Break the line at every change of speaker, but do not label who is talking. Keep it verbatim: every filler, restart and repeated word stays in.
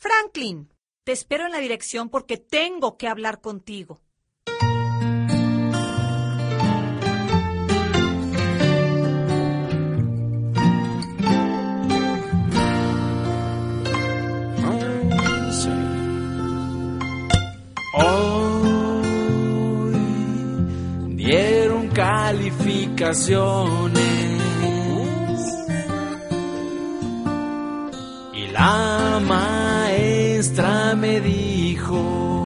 Franklin, te espero en la dirección porque tengo que hablar contigo.
Hoy dieron calificaciones y la maestra me dijo: